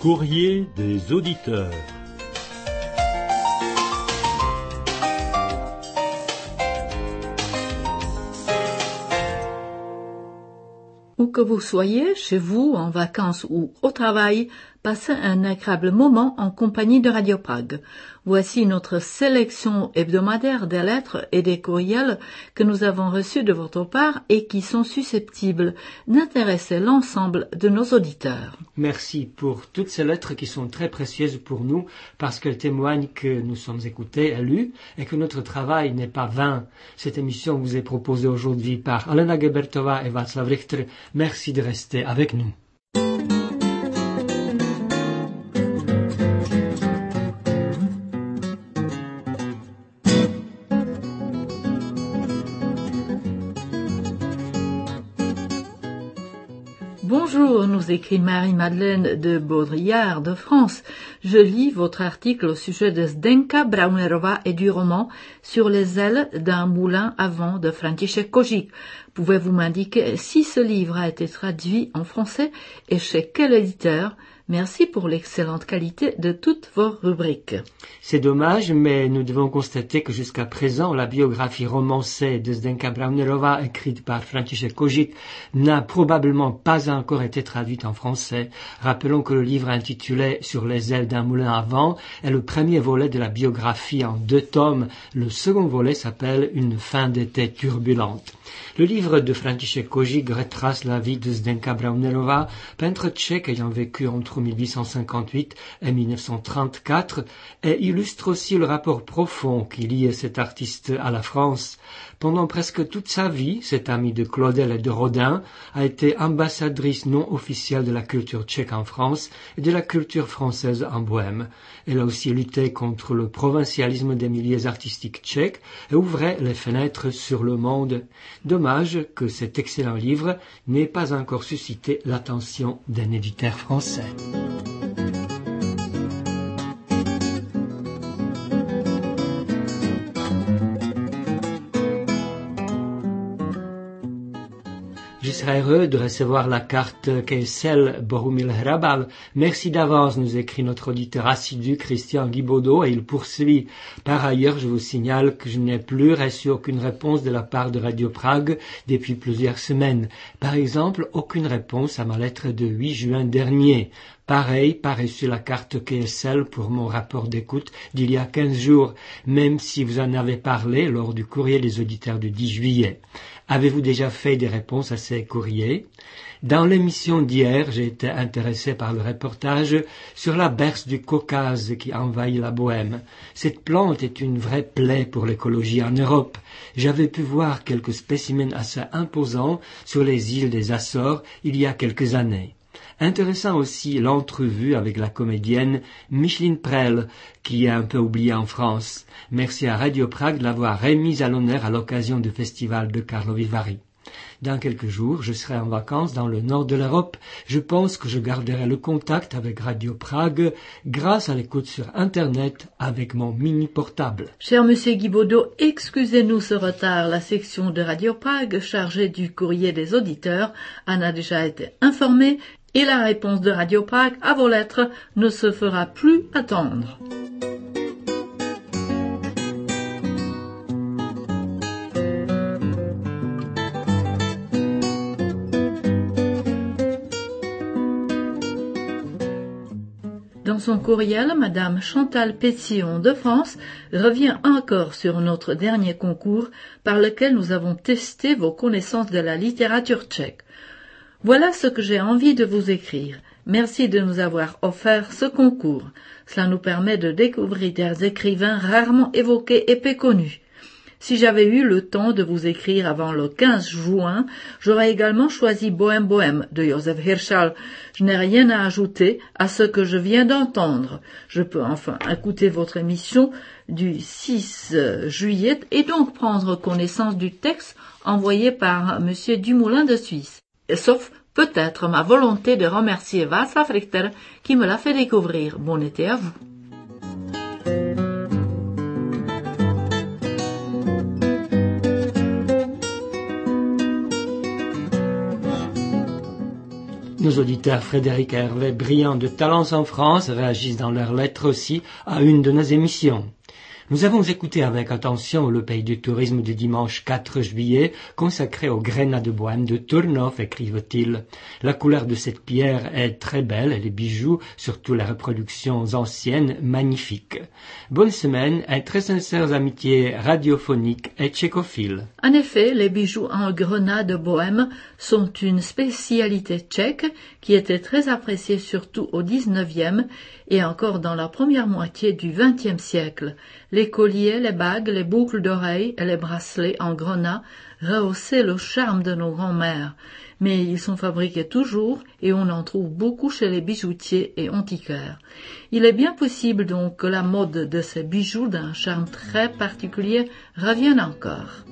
Courrier des auditeurs. Où que vous soyez, chez vous, en vacances ou au travail, passez un agréable moment en compagnie de Radio Prague. Voici notre sélection hebdomadaire des lettres et des courriels que nous avons reçus de votre part et qui sont susceptibles d'intéresser l'ensemble de nos auditeurs. Merci pour toutes ces lettres qui sont très précieuses pour nous parce qu'elles témoignent que nous sommes écoutés et lus et que notre travail n'est pas vain. Cette émission vous est proposée aujourd'hui par Alena Gebertová et Václav Richter. Merci de rester avec nous. Bonjour, nous écrit Marie-Madeleine de Baudrillard de France. Je lis votre article au sujet de Zdenka Braunerova et du roman Sur les ailes d'un moulin à vent de František Kožík. Pouvez-vous m'indiquer si ce livre a été traduit en français et chez quel éditeur? Merci pour l'excellente qualité de toutes vos rubriques. C'est dommage, mais nous devons constater que jusqu'à présent, la biographie romancée de Zdenka Braunerova, écrite par František Kožík, n'a probablement pas encore été traduite en français. Rappelons que le livre intitulé Sur les ailes d'un moulin à vent est le premier volet de la biographie en 2 tomes. Le second volet s'appelle Une fin d'été turbulente. Le livre de František Kožík retrace la vie de Zdenka Braunerova, peintre tchèque ayant vécu entre 1858 et 1934, et illustre aussi le rapport profond qui liait cet artiste à la France. Pendant presque toute sa vie, cette amie de Claudel et de Rodin a été ambassadrice non officielle de la culture tchèque en France et de la culture française en Bohême. Elle a aussi lutté contre le provincialisme des milieux artistiques tchèques et ouvrait les fenêtres sur le monde. Dommage que cet excellent livre n'ait pas encore suscité l'attention d'un éditeur français. Je serais heureux de recevoir la carte KSL Bohumil Hrabal. Merci d'avance, nous écrit notre auditeur assidu Christian Guibaudot, et il poursuit. Par ailleurs, je vous signale que je n'ai plus reçu aucune réponse de la part de Radio Prague depuis plusieurs semaines. Par exemple, aucune réponse à ma lettre de 8 juin dernier. Pareil, pas reçu la carte KSL pour mon rapport d'écoute d'il y a 15 jours, même si vous en avez parlé lors du courrier des auditeurs du 10 juillet. Avez-vous déjà fait des réponses à ces courriers? Dans l'émission d'hier, j'ai été intéressé par le reportage sur la berce du Caucase qui envahit la Bohême. Cette plante est une vraie plaie pour l'écologie en Europe. J'avais pu voir quelques spécimens assez imposants sur les îles des Açores il y a quelques années. Intéressant aussi l'entrevue avec la comédienne Micheline Prel, qui est un peu oubliée en France. Merci à Radio Prague de l'avoir remise à l'honneur à l'occasion du festival de Karlovy Vary. Dans quelques jours, je serai en vacances dans le nord de l'Europe. Je pense que je garderai le contact avec Radio Prague grâce à l'écoute sur Internet avec mon mini portable. Cher Monsieur Guibaudot, excusez-nous ce retard. La section de Radio Prague chargée du courrier des auditeurs en a déjà été informée et la réponse de Radio Prague à vos lettres ne se fera plus attendre. Dans son courriel, Madame Chantal Pétillon de France revient encore sur notre dernier concours par lequel nous avons testé vos connaissances de la littérature tchèque. Voilà ce que j'ai envie de vous écrire. Merci de nous avoir offert ce concours. Cela nous permet de découvrir des écrivains rarement évoqués et peu connus. Si j'avais eu le temps de vous écrire avant le 15 juin, j'aurais également choisi Bohème Bohème de Josef Hirschal. Je n'ai rien à ajouter à ce que je viens d'entendre. Je peux enfin écouter votre émission du 6 juillet et donc prendre connaissance du texte envoyé par M. Dumoulin de Suisse. Sauf peut-être ma volonté de remercier Václav Richter qui me l'a fait découvrir. Bon été à vous. Nos auditeurs Frédéric et Hervé, brillants de Talents en France, réagissent dans leurs lettres aussi à une de nos émissions. Nous avons écouté avec attention le pays du tourisme du dimanche 4 juillet, consacré au grenat de Bohême de Tournov, écrivent-ils. La couleur de cette pierre est très belle et les bijoux, surtout les reproductions anciennes, magnifiques. Bonne semaine et très sincères amitiés radiophoniques et tchécophiles. En effet, les bijoux en grenat de Bohême sont une spécialité tchèque qui était très appréciée surtout au XIXe et encore dans la première moitié du XXe siècle. Les colliers, les bagues, les boucles d'oreilles et les bracelets en grenat rehaussaient le charme de nos grands-mères. Mais ils sont fabriqués toujours et on en trouve beaucoup chez les bijoutiers et antiquaires. Il est bien possible donc que la mode de ces bijoux d'un charme très particulier revienne encore.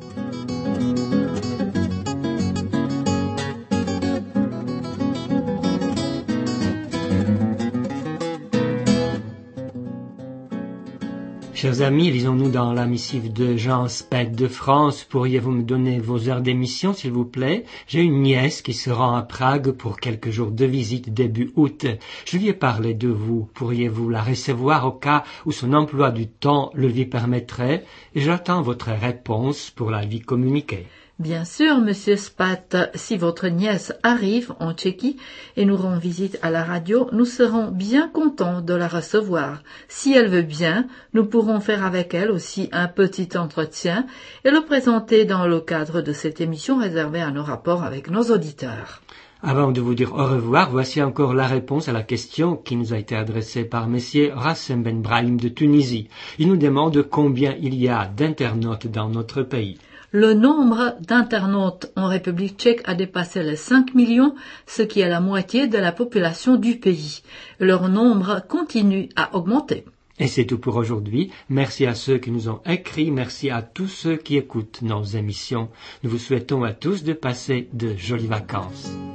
Chers amis, lisons-nous dans la missive de Jean Speth de France. Pourriez-vous me donner vos heures d'émission, s'il vous plaît? J'ai une nièce qui se rend à Prague pour quelques jours de visite début août. Je lui ai parlé de vous. Pourriez-vous la recevoir au cas où son emploi du temps le lui permettrait? Et j'attends votre réponse pour la lui communiquer. Bien sûr, Monsieur Speth, si votre nièce arrive en Tchéquie et nous rend visite à la radio, nous serons bien contents de la recevoir. Si elle veut bien, nous pourrons faire avec elle aussi un petit entretien et le présenter dans le cadre de cette émission réservée à nos rapports avec nos auditeurs. Avant de vous dire au revoir, voici encore la réponse à la question qui nous a été adressée par Messier Rassem Ben Brahim de Tunisie. Il nous demande combien il y a d'internautes dans notre pays. Le nombre d'internautes en République tchèque a dépassé les 5 millions, ce qui est la moitié de la population du pays. Leur nombre continue à augmenter. Et c'est tout pour aujourd'hui. Merci à ceux qui nous ont écrit, merci à tous ceux qui écoutent nos émissions. Nous vous souhaitons à tous de passer de jolies vacances.